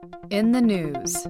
In the news.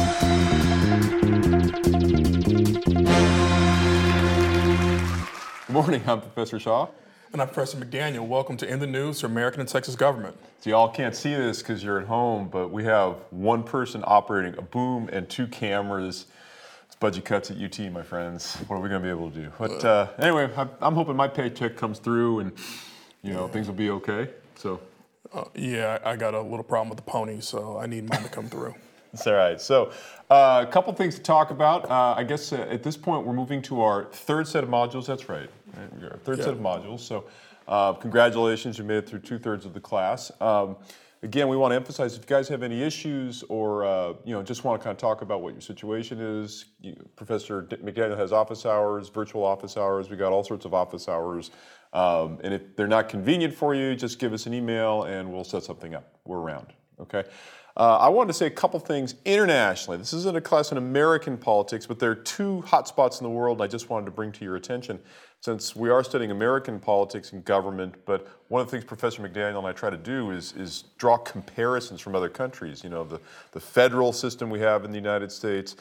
Good morning, I'm Professor Shaw. And I'm Professor McDaniel. Welcome to In the News for American and Texas Government. So y'all can't see this because you're at home, but we have one person operating a boom and two cameras. It's budget cuts at UT, my friends. What are we going to be able to do? But anyway, I'm hoping my paycheck comes through and things will be okay. So. Yeah, I got a little problem with the pony, so I need mine to come through. That's all right. So a couple things to talk about. I guess at this point we're moving to our third set of modules. That's right. Our third set of modules. So congratulations, you made it through 2/3 of the class. Again, we want to emphasize if you guys have any issues or just want to kind of talk about what your situation is. Professor McDaniel has office hours, virtual office hours. We got all sorts of office hours. And if they're not convenient for you, just give us an email and we'll set something up. We're around. Okay. I wanted to say a couple things internationally. This isn't a class in American politics, but there are two hotspots in the world I just wanted to bring to your attention since we are studying American politics and government. But one of the things Professor McDaniel and I try to do is draw comparisons from other countries. You know, the federal system we have in the United States,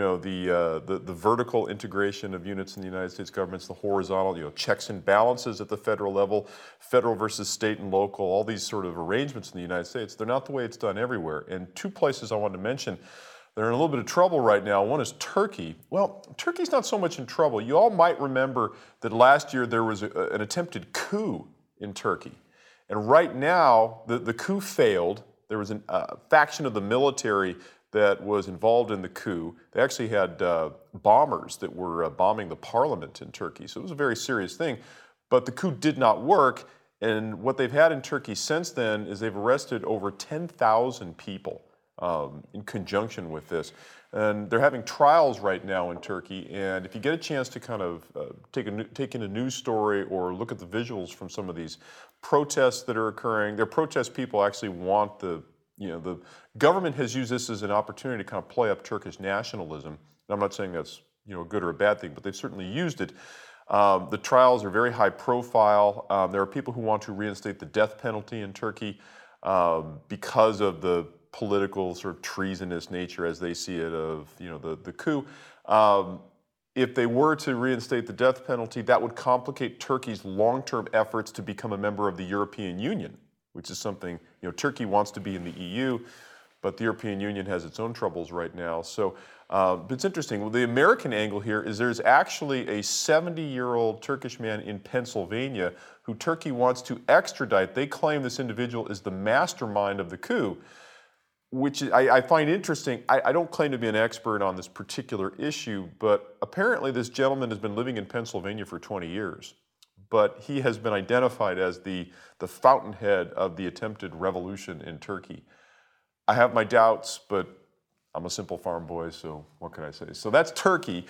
the vertical integration of units in the United States governments, the horizontal, checks and balances at the federal level, federal versus state and local, all these sort of arrangements in the United States. They're not the way it's done everywhere. And two places I wanted to mention they're in a little bit of trouble right now. One is Turkey. Well, Turkey's not so much in trouble. You all might remember that last year there was an attempted coup in Turkey. And right now, the coup failed. There was a faction of the military that was involved in the coup. They actually had bombers that were bombing the parliament in Turkey. So it was a very serious thing. But the coup did not work. And what they've had in Turkey since then is they've arrested over 10,000 people. In conjunction with this. And they're having trials right now in Turkey, and if you get a chance to kind of take in a news story or look at the visuals from some of these protests that are occurring, their protest people actually want the government has used this as an opportunity to kind of play up Turkish nationalism. And I'm not saying that's a good or a bad thing, but they've certainly used it. The trials are very high profile. There are people who want to reinstate the death penalty in Turkey because of the political sort of treasonous nature as they see it of the coup. If they were to reinstate the death penalty, that would complicate Turkey's long-term efforts to become a member of the European Union, which is something Turkey wants to be in the EU, but the European Union has its own troubles right now. So it's interesting. Well, the American angle here is there's actually a 70-year-old Turkish man in Pennsylvania who Turkey wants to extradite. They claim this individual is the mastermind of the coup, which I find interesting. I don't claim to be an expert on this particular issue, but apparently this gentleman has been living in Pennsylvania for 20 years. But he has been identified as the fountainhead of the attempted revolution in Turkey. I have my doubts, but I'm a simple farm boy, so what can I say? So that's Turkey.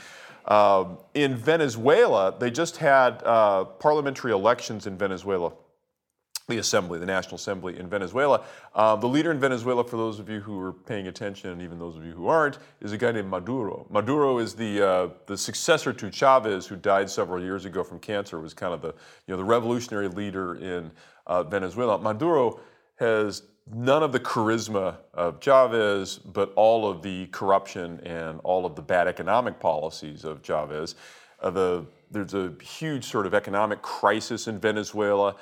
In Venezuela, they just had parliamentary elections in Venezuela. The National Assembly in Venezuela. The leader in Venezuela, for those of you who are paying attention, and even those of you who aren't, is a guy named Maduro. Maduro is the successor to Chavez, who died several years ago from cancer. Was kind of the revolutionary leader in Venezuela. Maduro has none of the charisma of Chavez, but all of the corruption and all of the bad economic policies of Chavez. There's a huge sort of economic crisis in Venezuela.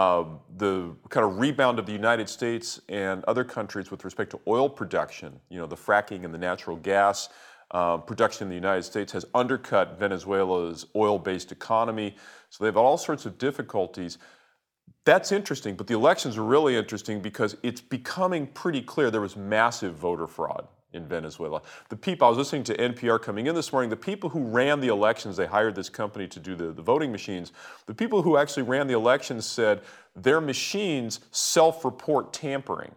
The kind of rebound of the United States and other countries with respect to oil production, the fracking and the natural gas production in the United States has undercut Venezuela's oil-based economy. So they've all sorts of difficulties. That's interesting, but the elections are really interesting because it's becoming pretty clear there was massive voter fraud in Venezuela. I was listening to NPR coming in this morning, the people who ran the elections, they hired this company to do the voting machines. The people who actually ran the elections said their machines self-report tampering.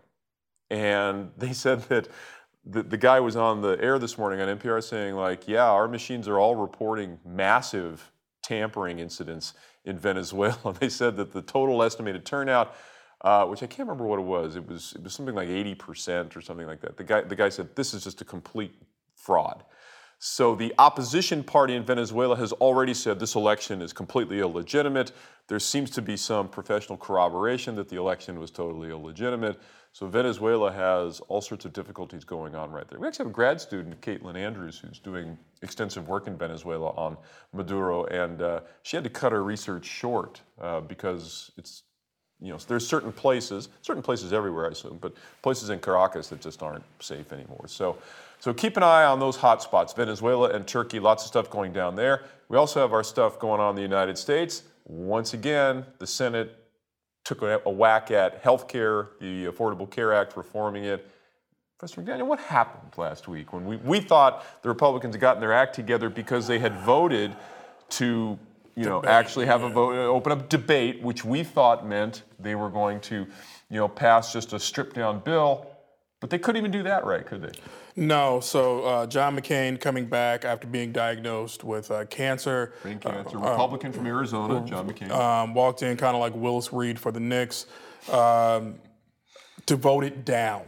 And they said that the guy was on the air this morning on NPR saying our machines are all reporting massive tampering incidents in Venezuela. They said that the total estimated turnout, which I can't remember what it was something like 80% or something like that. The guy said this is just a complete fraud. So the opposition party in Venezuela has already said this election is completely illegitimate. There seems to be some professional corroboration that the election was totally illegitimate. So Venezuela has all sorts of difficulties going on right there. We actually have a grad student, Caitlin Andrews, who's doing extensive work in Venezuela on Maduro, and she had to cut her research short because it's, there's certain places everywhere, I assume, but places in Caracas that just aren't safe anymore. So keep an eye on those hot spots, Venezuela and Turkey, lots of stuff going down there. We also have our stuff going on in the United States. Once again, the Senate took a whack at health care, the Affordable Care Act, reforming it. Professor McDaniel, what happened last week when we thought the Republicans had gotten their act together because they had voted to actually have a vote, open up debate, which we thought meant they were going to, pass just a stripped-down bill, but they couldn't even do that, right? Could they? No. So John McCain coming back after being diagnosed with cancer. Brain cancer. Republican from Arizona, John McCain. Walked in kind of like Willis Reed for the Knicks to vote it down.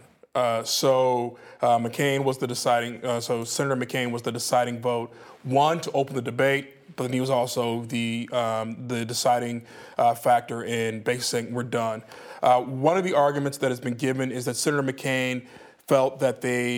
McCain was the deciding. So Senator McCain was the deciding vote. One, to open the debate. But then he was also the deciding factor in basically saying we're done. One of the arguments that has been given is that Senator McCain felt that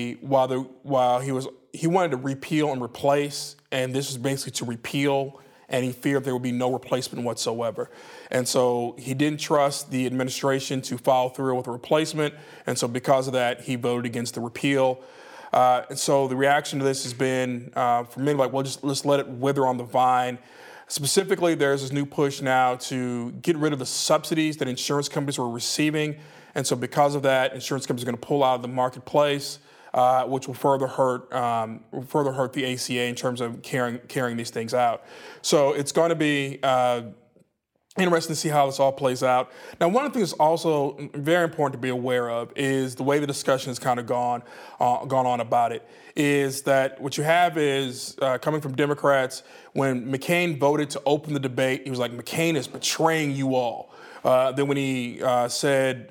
while he wanted to repeal and replace, and this was basically to repeal, and he feared there would be no replacement whatsoever. And so he didn't trust the administration to follow through with a replacement, and so because of that, he voted against the repeal. And so the reaction to this has been, for many, like, well, let's let it wither on the vine. Specifically, there's this new push now to get rid of the subsidies that insurance companies were receiving. And so because of that, insurance companies are going to pull out of the marketplace, which will further hurt the ACA in terms of carrying these things out. So it's going to be interesting to see how this all plays out. Now, one of the things that's also very important to be aware of is the way the discussion has kind of gone on about it, is that what you have is, coming from Democrats, when McCain voted to open the debate, he was like, McCain is betraying you all. Then when he said,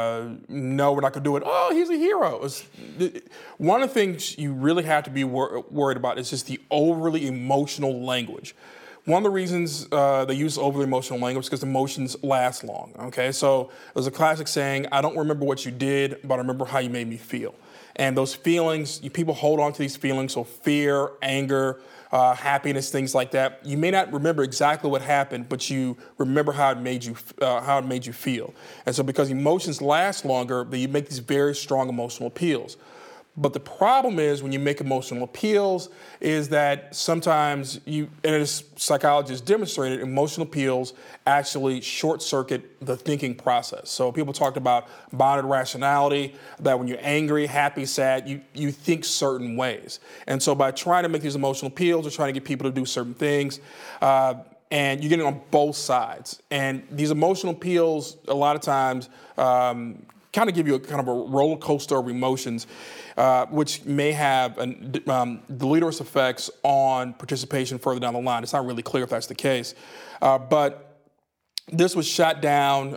no, we're not going to do it, oh, he's a hero. One of the things you really have to be worried about is just the overly emotional language. One of the reasons they use overly emotional language is because emotions last long, okay? So there's a classic saying, I don't remember what you did, but I remember how you made me feel. And those feelings, people hold on to these feelings, so fear, anger, happiness, things like that. You may not remember exactly what happened, but you remember how it made you feel. And so because emotions last longer, you make these very strong emotional appeals. But the problem is when you make emotional appeals is that sometimes and as psychologists demonstrated, emotional appeals actually short-circuit the thinking process. So people talked about bounded rationality, that when you're angry, happy, sad, you think certain ways. And so by trying to make these emotional appeals or trying to get people to do certain things, and you're getting on both sides. And these emotional appeals, a lot of times, kind of give you a kind of a roller coaster of emotions, which may have deleterious effects on participation further down the line. It's not really clear if that's the case. But this was shot down,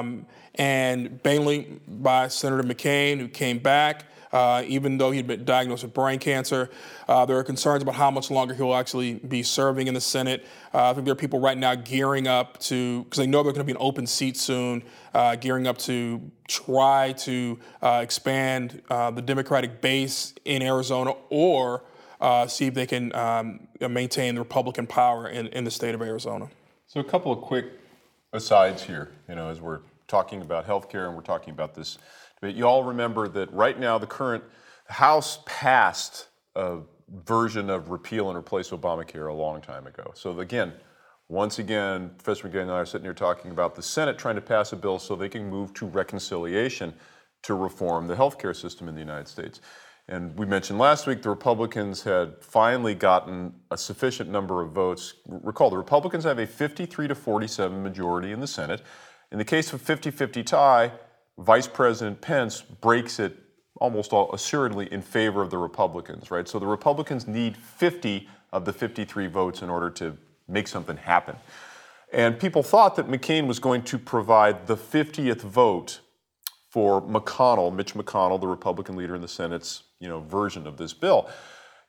and mainly by Senator McCain, who came back. Even though he'd been diagnosed with brain cancer. There are concerns about how much longer he'll actually be serving in the Senate. I think there are people right now gearing up because they know there's going to be an open seat soon, gearing up to try to expand the Democratic base in Arizona or see if they can maintain the Republican power in the state of Arizona. So a couple of quick asides here, as we're talking about healthcare and we're talking about this. But you all remember that right now the current House passed a version of repeal and replace Obamacare a long time ago. So again, once again, Professor McGinn and I are sitting here talking about the Senate trying to pass a bill so they can move to reconciliation to reform the healthcare system in the United States. And we mentioned last week the Republicans had finally gotten a sufficient number of votes. Recall, the Republicans have a 53-47 majority in the Senate. In the case of a 50-50 tie, Vice President Pence breaks it almost assuredly in favor of the Republicans, right? So the Republicans need 50 of the 53 votes in order to make something happen. And people thought that McCain was going to provide the 50th vote for Mitch McConnell, the Republican leader in the Senate's, version of this bill.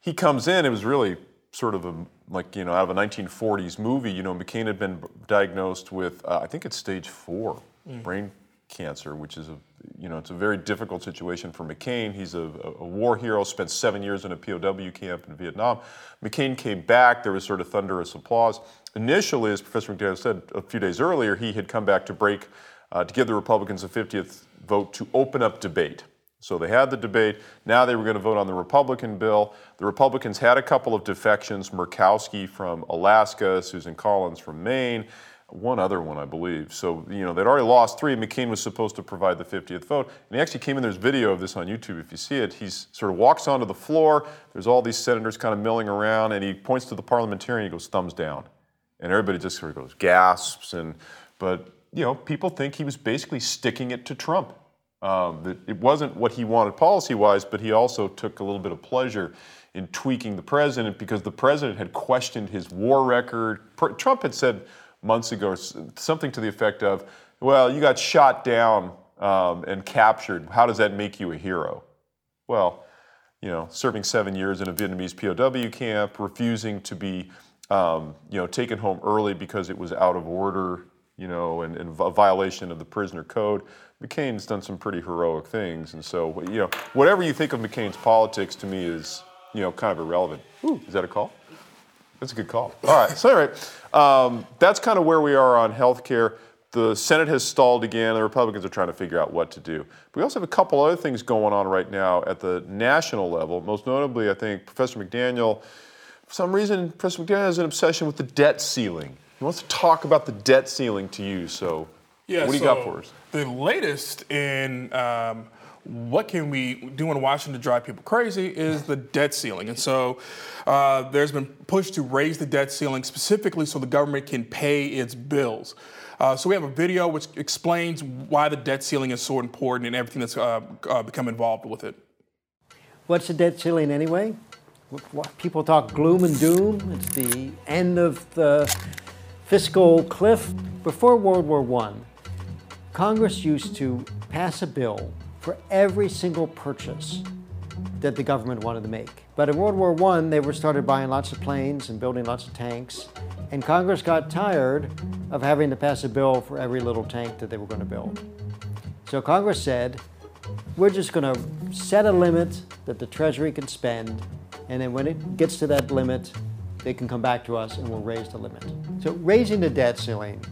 he comes in, it was really sort of out of a 1940s movie. McCain had been diagnosed with, I think it's stage 4 brain cancer, which is it's a very difficult situation for McCain. He's a war hero, spent 7 years in a POW camp in Vietnam. McCain came back, there was sort of thunderous applause. Initially, as Professor McDaniel said a few days earlier, he had come back to give the Republicans a 50th vote to open up debate. So they had the debate. Now they were going to vote on the Republican bill. The Republicans had a couple of defections, Murkowski from Alaska, Susan Collins from Maine, one other one, I believe. So, they'd already lost 3. McCain was supposed to provide the 50th vote. And he actually came in, there's video of this on YouTube if you see it. He sort of walks onto the floor. There's all these senators kind of milling around, and he points to the parliamentarian, he goes, thumbs down. And everybody just sort of goes, gasps. But people think he was basically sticking it to Trump. That it wasn't what he wanted policy-wise, but he also took a little bit of pleasure in tweaking the president because the president had questioned his war record. Trump had said months ago something to the effect of, well, you got shot down and captured. How does that make you a hero? Well, serving 7 years in a Vietnamese POW camp, refusing to be taken home early because it was out of order, and a violation of the prisoner code. McCain's done some pretty heroic things, and so whatever you think of McCain's politics, to me is kind of irrelevant. Ooh, is that a call? That's a good call. All right, so anyway, that's kind of where we are on health care. The Senate has stalled again. The Republicans are trying to figure out what to do. But we also have a couple other things going on right now at the national level. Most notably, I think Professor McDaniel, for some reason, Professor McDaniel has an obsession with the debt ceiling. He wants to talk about the debt ceiling to you, so what do you got for us? The latest in what can we do in Washington to drive people crazy is the debt ceiling. And so there's been push to raise the debt ceiling specifically so the government can pay its bills. So we have a video which explains why the debt ceiling is so important and everything that's become involved with it. What's the debt ceiling anyway? People talk gloom and doom. It's the end of the fiscal cliff. Before World War I, Congress used to pass a bill for every single purchase that the government wanted to make. But in World War I, they started buying lots of planes and building lots of tanks. And Congress got tired of having to pass a bill for every little tank that they were going to build. So Congress said, we're just going to set a limit that the Treasury can spend, and then when it gets to that limit, they can come back to us and we'll raise the limit. So raising the debt ceiling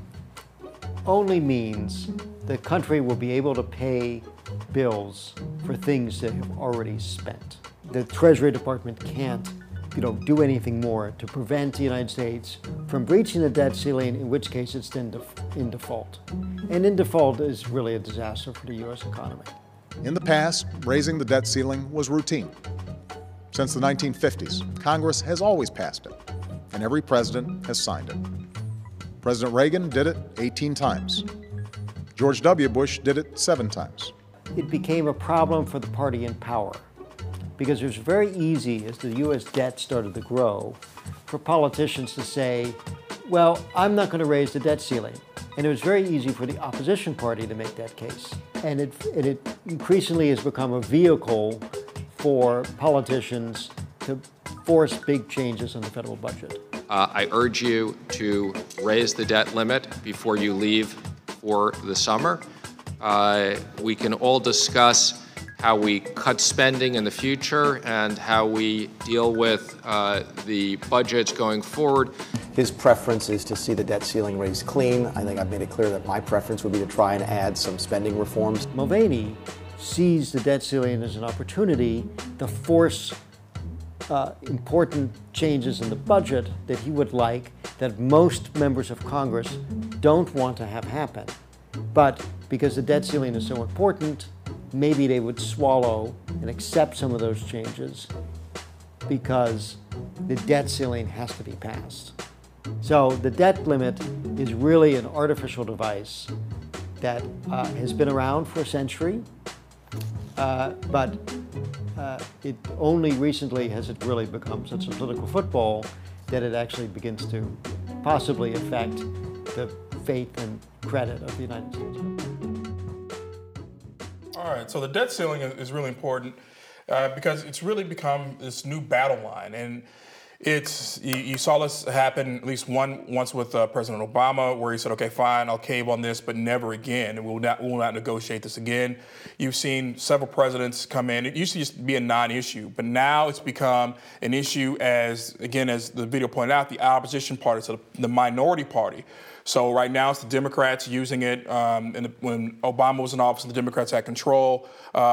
only means the country will be able to pay bills for things they have already spent. The Treasury Department can't do anything more to prevent the United States from breaching the debt ceiling, in which case it's in default. And in default is really a disaster for the U.S. economy. In the past, raising the debt ceiling was routine. Since the 1950s, Congress has always passed it, and every president has signed it. President Reagan did it 18 times. George W. Bush did it 7 times. It became a problem for the party in power because it was very easy, as the U.S. debt started to grow, for politicians to say, well, I'm not going to raise the debt ceiling. And it was very easy for the opposition party to make that case. And it increasingly has become a vehicle for politicians to force big changes in the federal budget. I urge you to raise the debt limit before you leave for the summer. We can all discuss how we cut spending in the future and how we deal with the budgets going forward. His preference is to see the debt ceiling raised clean. I think I've made it clear that my preference would be to try and add some spending reforms. Mulvaney sees the debt ceiling as an opportunity to force important changes in the budget that he would like, that most members of Congress don't want to have happen. But because the debt ceiling is so important, maybe they would swallow and accept some of those changes because the debt ceiling has to be passed. So the debt limit is really an artificial device that has been around for a century, but it only recently has it really become such a political football that it actually begins to possibly affect the faith and credit of the United States. All right, so the debt ceiling is really important. because it's really become this new battle line. And you saw this happen at least once with President Obama, where he said, "Okay, fine, I'll cave on this, but never again, and we'll not negotiate this again." You've seen several presidents come in. It used to just be a non-issue, but now it's become an issue as the video pointed out, the opposition party, so the minority party. So right now it's the Democrats using it. When Obama was in office, the Democrats had control.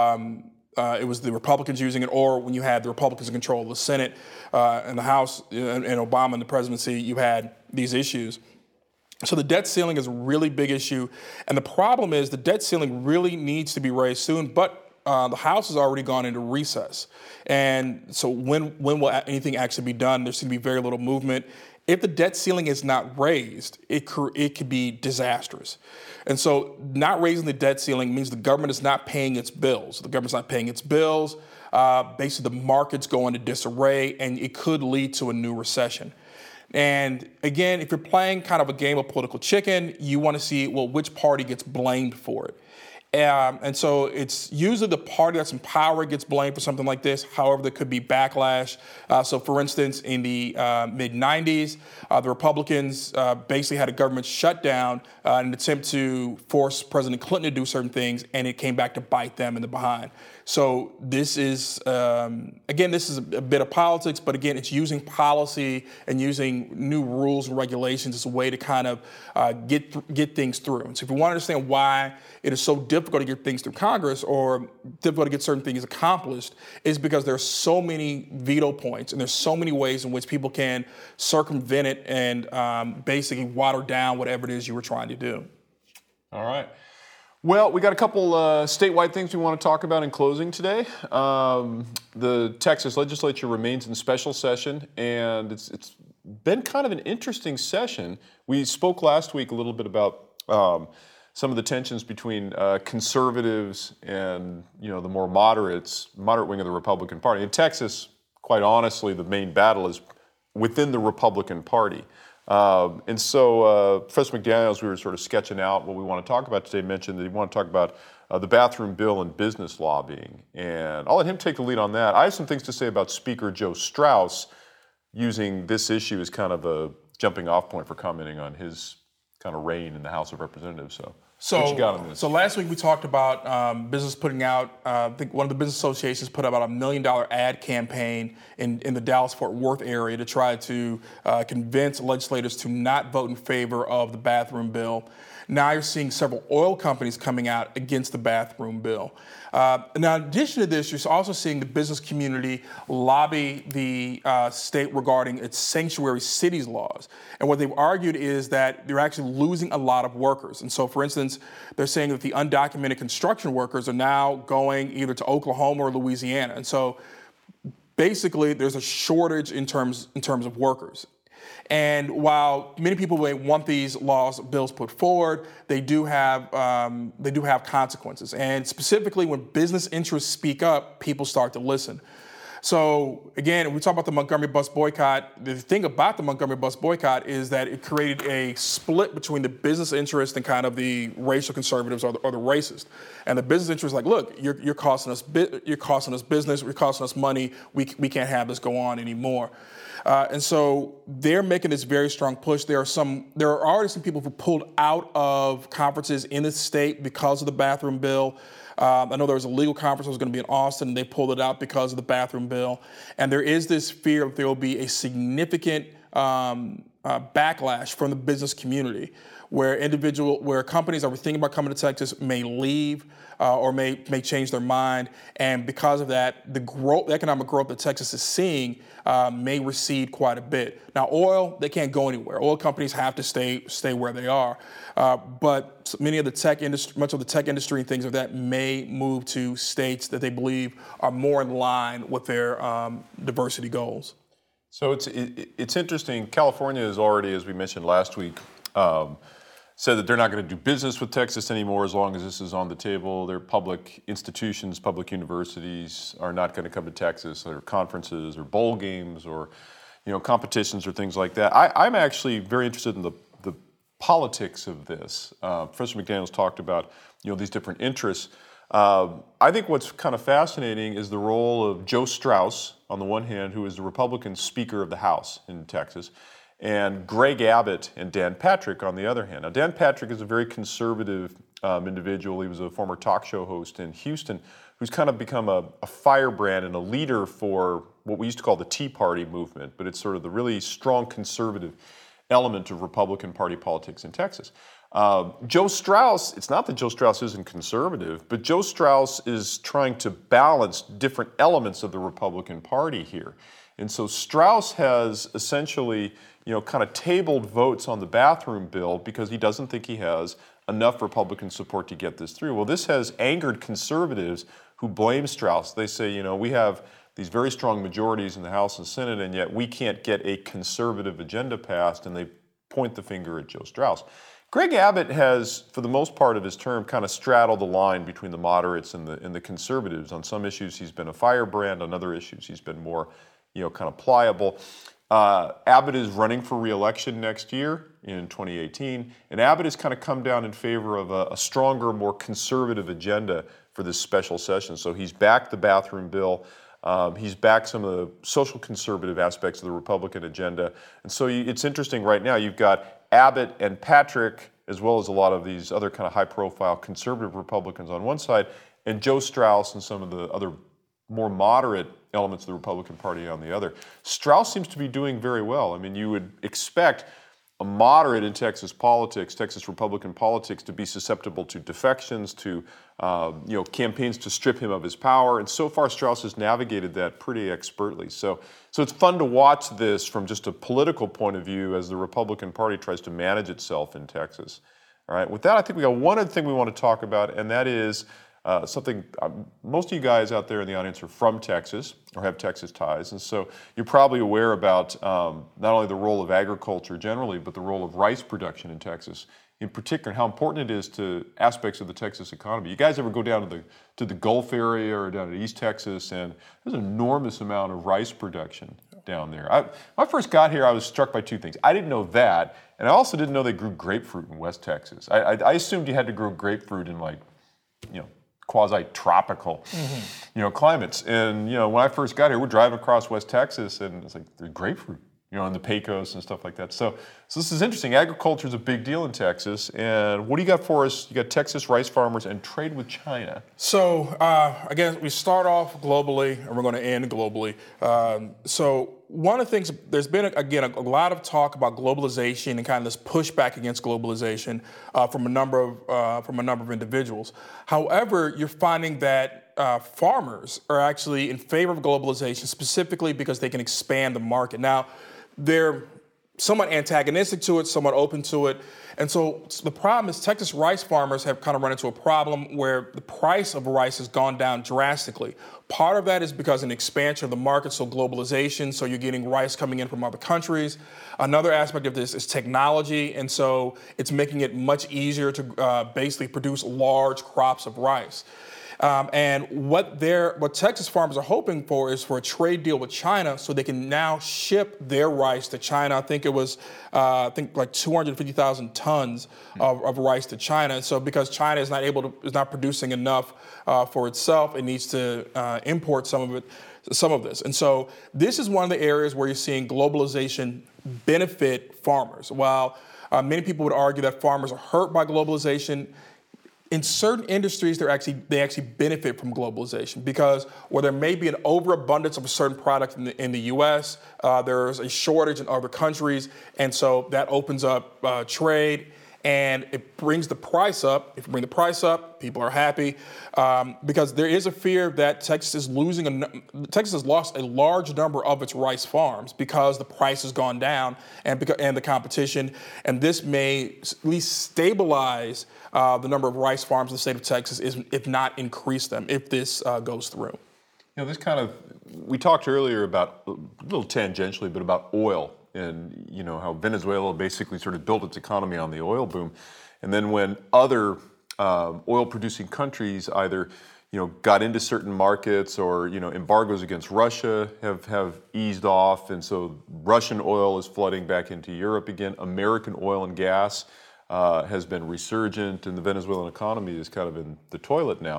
It was the Republicans using it, or when you had the Republicans in control of the Senate and the House, and Obama in the presidency, you had these issues. So the debt ceiling is a really big issue. And the problem is the debt ceiling really needs to be raised soon, but the House has already gone into recess. And so when will anything actually be done? There seems to be very little movement. If the debt ceiling is not raised, it could be disastrous. And so not raising the debt ceiling means the government is not paying its bills. The government's not paying its bills. Basically, the markets go into disarray, and it could lead to a new recession. And again, if you're playing kind of a game of political chicken, you want to see, well, which party gets blamed for it. And so it's usually the party that's in power gets blamed for something like this. However, there could be backlash. So for instance, in the mid-90s, the Republicans basically had a government shutdown in an attempt to force President Clinton to do certain things, and it came back to bite them in the behind. So this is, again, this is a bit of politics, but again, it's using policy and using new rules and regulations as a way to kind of get things through. And so if you want to understand why it is so difficult to get things through Congress or difficult to get certain things accomplished, is because there's so many veto points and there's so many ways in which people can circumvent it and basically water down whatever it is you were trying to do. All right. Well, we got a couple statewide things we want to talk about in closing today. The Texas legislature remains in special session, and it's been kind of an interesting session. We spoke last week a little bit about some of the tensions between conservatives and the more moderate wing of the Republican Party. In Texas, quite honestly, the main battle is within the Republican Party. And so Professor McDaniels, we were sort of sketching out what we want to talk about today, mentioned that he wanted to talk about the bathroom bill and business lobbying. And I'll let him take the lead on that. I have some things to say about Speaker Joe Straus using this issue as kind of a jumping off point for commenting on his kind of reign in the House of Representatives. So what you got on this? So last week we talked about business putting out, I think one of the business associations put about $1 million ad campaign in the Dallas-Fort Worth area to try to convince legislators to not vote in favor of the bathroom bill. Now you're seeing several oil companies coming out against the bathroom bill. Now, in addition to this, you're also seeing the business community lobby the state regarding its sanctuary cities laws. And what they've argued is that they're actually losing a lot of workers. And so, for instance, they're saying that the undocumented construction workers are now going either to Oklahoma or Louisiana. And so, basically, there's a shortage in terms of workers. And while many people may want these bills put forward, they do have consequences. And specifically, when business interests speak up, people start to listen. So again, we talk about the Montgomery bus boycott. The thing about the Montgomery bus boycott is that it created a split between the business interest and kind of the racial conservatives or the racist. And the business interest is like, look, you're costing us business, you're costing us money. We can't have this go on anymore. And so they're making this very strong push. There are already some people who pulled out of conferences in the state because of the bathroom bill. I know there was a legal conference that was going to be in Austin, and they pulled it out because of the bathroom bill. And there is this fear that there will be a significant backlash from the business community, where companies that were thinking about coming to Texas may leave or may change their mind, and because of that, the economic growth that Texas is seeing may recede quite a bit. Now, oil, they can't go anywhere. Oil companies have to stay where they are, but much of the tech industry and things like that may move to states that they believe are more in line with their diversity goals. So it's interesting. California has already, as we mentioned last week, said that they're not going to do business with Texas anymore as long as this is on the table. Their public institutions, public universities are not going to come to Texas, or conferences or bowl games or competitions or things like that. I'm actually very interested in the politics of this. Professor McDaniels talked about these different interests. I think what's kind of fascinating is the role of Joe Straus, on the one hand, who is the Republican Speaker of the House in Texas, and Greg Abbott and Dan Patrick on the other hand. Now, Dan Patrick is a very conservative individual. He was a former talk show host in Houston who's kind of become a firebrand and a leader for what we used to call the Tea Party movement, but it's sort of the really strong conservative element of Republican Party politics in Texas. Joe Straus, it's not that Joe Straus isn't conservative, but Joe Straus is trying to balance different elements of the Republican Party here. And so Straus has essentially, kind of tabled votes on the bathroom bill because he doesn't think he has enough Republican support to get this through. Well, this has angered conservatives who blame Straus. They say, we have these very strong majorities in the House and Senate, and yet we can't get a conservative agenda passed, and they point the finger at Joe Straus. Greg Abbott has, for the most part of his term, kind of straddled the line between the moderates and the conservatives. On some issues, he's been a firebrand. On other issues, he's been more, kind of pliable. Abbott is running for re-election next year in 2018, and Abbott has kind of come down in favor of a stronger, more conservative agenda for this special session. So he's backed the bathroom bill. He's backed some of the social conservative aspects of the Republican agenda. And so it's interesting right now, you've got Abbott and Patrick, as well as a lot of these other kind of high-profile conservative Republicans on one side, and Joe Straus and some of the other more moderate elements of the Republican Party on the other. Straus seems to be doing very well. I mean, you would expect a moderate in Texas politics, Texas Republican politics, to be susceptible to defections, to campaigns to strip him of his power, and so far Straus has navigated that pretty expertly. So it's fun to watch this from just a political point of view as the Republican Party tries to manage itself in Texas. All right. With that, I think we got one other thing we want to talk about, and that is something most of you guys out there in the audience are from Texas or have Texas ties, and so you're probably aware about not only the role of agriculture generally, but the role of rice production in Texas in particular, and how important it is to aspects of the Texas economy. You guys ever go down to the Gulf area or down to East Texas, and there's an enormous amount of rice production down there. When I first got here, I was struck by two things. I didn't know that, and I also didn't know they grew grapefruit in West Texas. I assumed you had to grow grapefruit in quasi-tropical, climates. And, when I first got here, we're driving across West Texas, and it's like, there's grapefruit, in the Pecos and stuff like that. So this is interesting. Agriculture is a big deal in Texas. And what do you got for us? You got Texas rice farmers and trade with China. So, again, we start off globally, and we're going to end globally. So one of the things, there's been, again, a lot of talk about globalization and kind of this pushback against globalization from a number of individuals. However, you're finding that farmers are actually in favor of globalization, specifically because they can expand the market. Now, they're somewhat antagonistic to it, somewhat open to it. And so the problem is Texas rice farmers have kind of run into a problem where the price of rice has gone down drastically. Part of that is because of an expansion of the market, so globalization, so you're getting rice coming in from other countries. Another aspect of this is technology, and so it's making it much easier to basically produce large crops of rice. And what Texas farmers are hoping for is for a trade deal with China so they can now ship their rice to China. I think it was, like 250,000 tons of rice to China. And so because China is not producing enough for itself, it needs to import some of this. And so this is one of the areas where you're seeing globalization benefit farmers. While many people would argue that farmers are hurt by globalization, in certain industries, they actually benefit from globalization because where there may be an overabundance of a certain product in the U.S., there's a shortage in other countries, and so that opens up trade and it brings the price up. If you bring the price up, people are happy because there is a fear that Texas has lost a large number of its rice farms because the price has gone down and the competition, and this may at least stabilize the number of rice farms in the state of Texas, if not increase them, if this goes through. We talked earlier about, a little tangentially, but about oil and, how Venezuela basically sort of built its economy on the oil boom. And then when other oil-producing countries either, got into certain markets or, embargoes against Russia have eased off. And so Russian oil is flooding back into Europe again. American oil and gas has been resurgent, and the Venezuelan economy is kind of in the toilet now.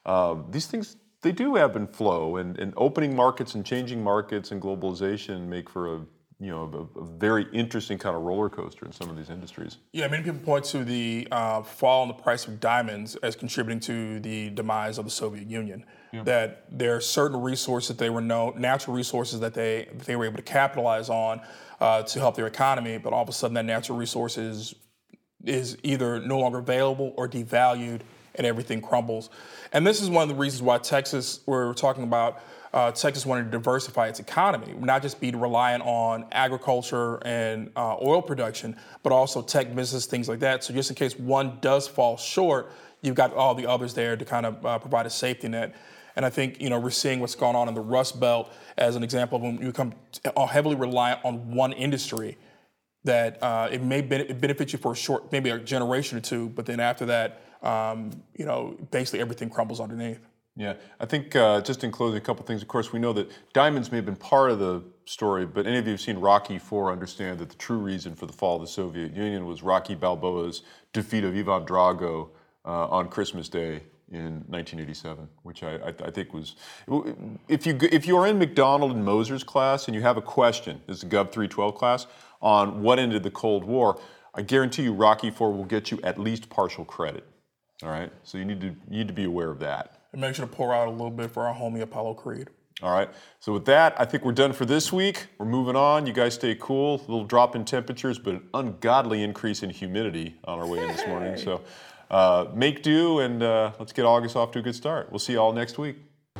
these things, they do ebb and flow, and opening markets and changing markets and globalization make for a very interesting kind of roller coaster in some of these industries. Yeah, many people point to the fall in the price of diamonds as contributing to the demise of the Soviet Union. Yeah. That there are certain resources that they were natural resources that they were able to capitalize on to help their economy, but all of a sudden that natural resource is either no longer available or devalued, and everything crumbles. And this is one of the reasons why Texas, we're talking about Texas wanted to diversify its economy, not just be reliant on agriculture and oil production, but also tech business, things like that. So just in case one does fall short, you've got all the others there to kind of provide a safety net. And I think we're seeing what's going on in the Rust Belt as an example of when you become heavily reliant on one industry, that it may benefit you for a short, maybe a generation or two, but then after that, basically everything crumbles underneath. Yeah, I think just in closing, a couple things. Of course, we know that diamonds may have been part of the story, but any of you who've seen Rocky IV understand that the true reason for the fall of the Soviet Union was Rocky Balboa's defeat of Ivan Drago on Christmas Day in 1987, which I think was, if you are in McDonald and Moser's class and you have a question, this is a Gov 312 class, on what ended the Cold War, I guarantee you Rocky IV will get you at least partial credit. All right, so you need to be aware of that. And make sure to pour out a little bit for our homie Apollo Creed. All right, so with that, I think we're done for this week. We're moving on. You guys stay cool. A little drop in temperatures, but an ungodly increase in humidity on our way in this morning. So make do, and let's get August off to a good start. We'll see you all next week.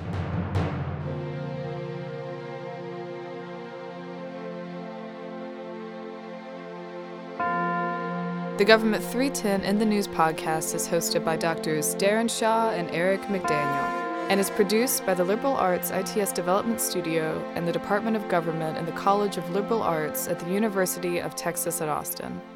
The Government 310 in the News podcast is hosted by Drs. Darren Shaw and Eric McDaniel, and is produced by the Liberal Arts ITS Development Studio and the Department of Government and the College of Liberal Arts at the University of Texas at Austin.